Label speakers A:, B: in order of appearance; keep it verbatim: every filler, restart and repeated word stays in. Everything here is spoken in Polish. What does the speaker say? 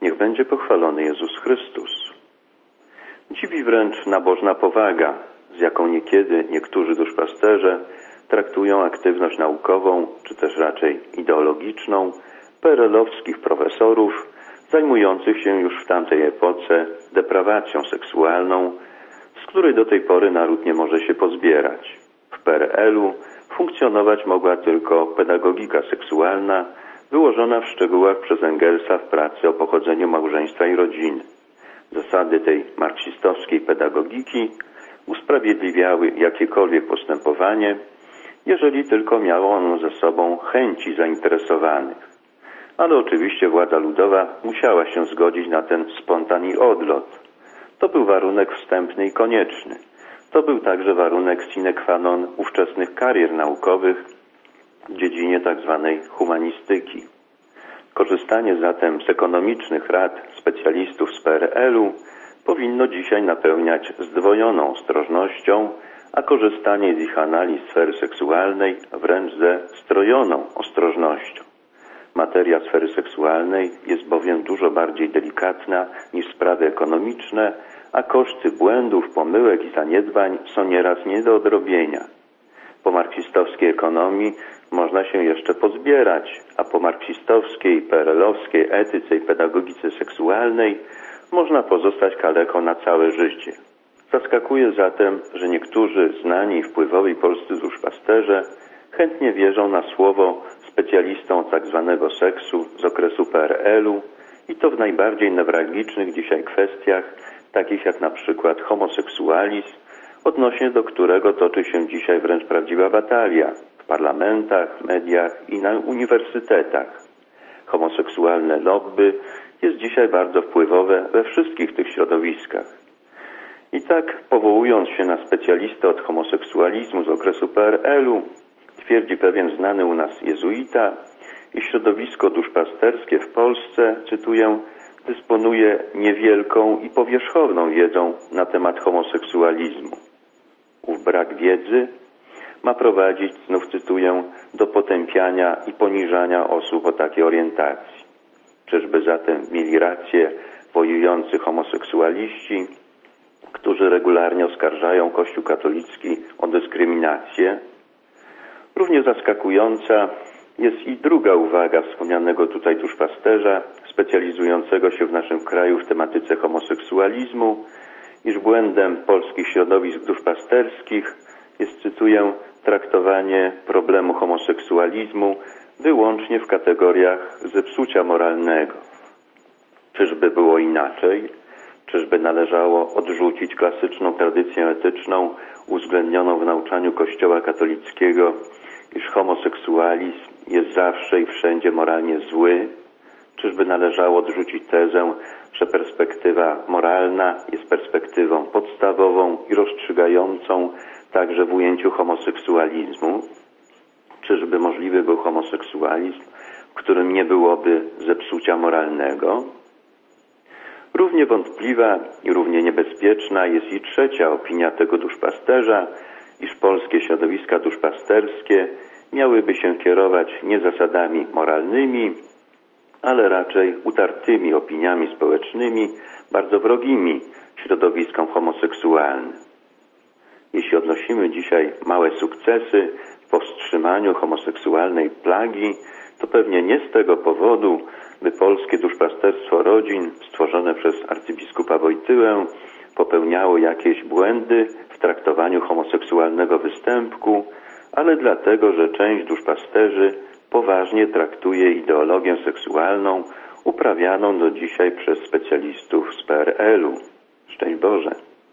A: Niech będzie pochwalony Jezus Chrystus. Dziwi wręcz nabożna powaga, z jaką niekiedy niektórzy duszpasterze traktują aktywność naukową, czy też raczej ideologiczną, perelowskich profesorów zajmujących się już w tamtej epoce deprawacją seksualną, z której do tej pory naród nie może się pozbierać. W P R L-u funkcjonować mogła tylko pedagogika seksualna, wyłożona w szczegółach przez Engelsa w pracy o pochodzeniu małżeństwa i rodziny. Zasady tej marksistowskiej pedagogiki usprawiedliwiały jakiekolwiek postępowanie, jeżeli tylko miało ono ze sobą chęci zainteresowanych. Ale oczywiście władza ludowa musiała się zgodzić na ten spontan i odlot. To był warunek wstępny i konieczny. To był także warunek sine qua non ówczesnych karier naukowych w dziedzinie tzw. humanistyki. Korzystanie zatem z ekonomicznych rad specjalistów z P R L-u powinno dzisiaj napełniać zdwojoną ostrożnością, a korzystanie z ich analiz sfery seksualnej wręcz ze strojoną ostrożnością. Materia sfery seksualnej jest bowiem dużo bardziej delikatna niż sprawy ekonomiczne, a koszty błędów, pomyłek i zaniedbań są nieraz nie do odrobienia. Po marksistowskiej ekonomii można się jeszcze pozbierać, a po marksistowskiej, P R L-owskiej etyce i pedagogice seksualnej można pozostać kaleką na całe życie. Zaskakuje zatem, że niektórzy znani i wpływowi polscy duszpasterze chętnie wierzą na słowo specjalistą tzw. seksu z okresu P R L-u i to w najbardziej newralgicznych dzisiaj kwestiach, takich jak na przykład homoseksualizm, odnośnie do którego toczy się dzisiaj wręcz prawdziwa batalia w parlamentach, mediach i na uniwersytetach. Homoseksualne lobby jest dzisiaj bardzo wpływowe we wszystkich tych środowiskach. I tak, powołując się na specjalistę od homoseksualizmu z okresu P R L-u, twierdzi pewien znany u nas jezuita, i środowisko duszpasterskie w Polsce, cytuję, dysponuje niewielką i powierzchowną wiedzą na temat homoseksualizmu. Ów brak wiedzy ma prowadzić, znów cytuję, do potępiania i poniżania osób o takiej orientacji. Czyżby zatem mieli rację wojujący homoseksualiści, którzy regularnie oskarżają Kościół katolicki o dyskryminację? Równie zaskakująca jest i druga uwaga wspomnianego tutaj duszpasterza, specjalizującego się w naszym kraju w tematyce homoseksualizmu, iż błędem polskich środowisk duszpasterskich jest, cytuję, traktowanie problemu homoseksualizmu wyłącznie w kategoriach zepsucia moralnego. Czyżby było inaczej? Czyżby należało odrzucić klasyczną tradycję etyczną uwzględnioną w nauczaniu Kościoła katolickiego, iż homoseksualizm jest zawsze i wszędzie moralnie zły? Czyżby należało odrzucić tezę, że perspektywa moralna jest perspektywą podstawową i rozstrzygającą także w ujęciu homoseksualizmu? Czyżby możliwy był homoseksualizm, w którym nie byłoby zepsucia moralnego? Równie wątpliwa i równie niebezpieczna jest i trzecia opinia tego duszpasterza, iż polskie środowiska duszpasterskie miałyby się kierować nie zasadami moralnymi, ale raczej utartymi opiniami społecznymi, bardzo wrogimi środowiskom homoseksualnym. Jeśli odnosimy dzisiaj małe sukcesy w powstrzymaniu homoseksualnej plagi, to pewnie nie z tego powodu, by polskie duszpasterstwo rodzin stworzone przez arcybiskupa Wojtyłę popełniało jakieś błędy w traktowaniu homoseksualnego występku, ale dlatego, że część duszpasterzy poważnie traktuje ideologię seksualną uprawianą do dzisiaj przez specjalistów z P R L-u. Szczęść Boże!